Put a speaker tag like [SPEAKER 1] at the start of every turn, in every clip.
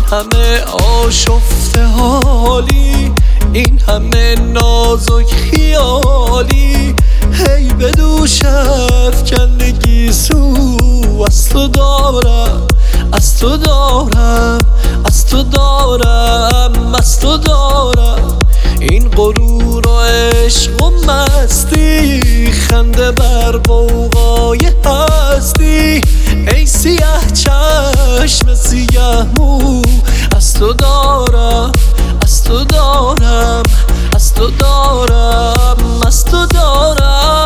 [SPEAKER 1] همه آشفته حالی، این همه نازک خیالی، هی به دوش افکندگی سو از تو دارم، از تو دارم، از تو دارم، از تو دارم. این غرور و عشق و مستی، خنده بر غوغای هستی، ای سیه چشم سیه مو، از تو دارم، از تو دارم، از تو دارم، از تو دارم.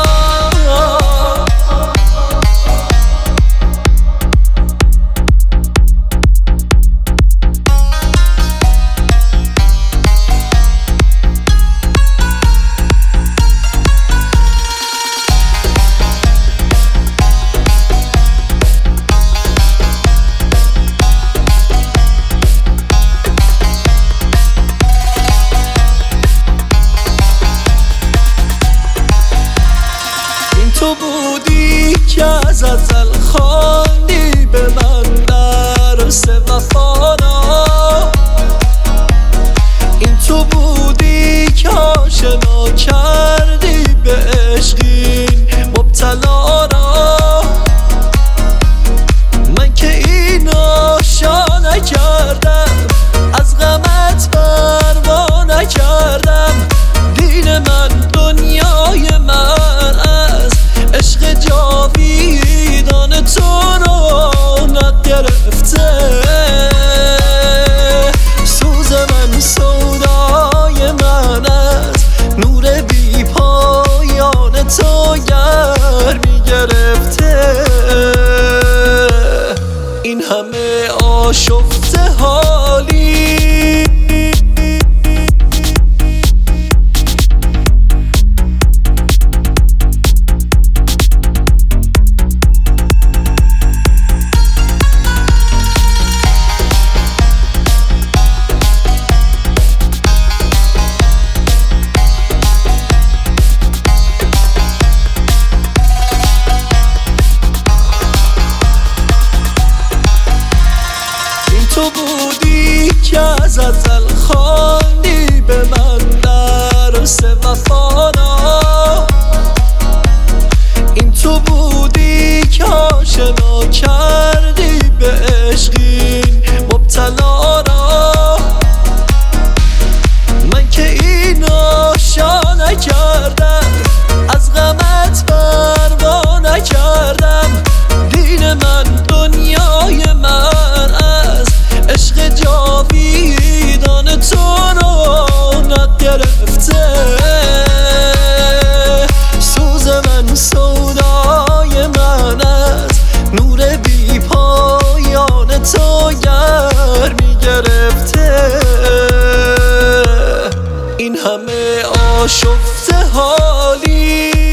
[SPEAKER 1] تو بودی که از ازل خواندی به من درس وفانا، این تو بودی که آشنا کردی به عشقین مبتلا را. من که این آشا نکردم، از غمت پروا نکردم، دین من دنیای من عشق جاویدان تو رونق گرفته. سوز من سودای من از نور بی پایان تو گرمی گرفته. این همه آشفته حالی، تو بودی که از ازل خواندی به من درس وفانا، این تو بودی که آشنا کردی به عشقین مبتلا را. من که این آشا نکردم، از غمت پروا نکردم، دین من دنیای من عشق جاویدان تو رونق گرفته. سوز من سودای من از نور بی پایان تو گرمی گرفته. این همه آشفته حالی،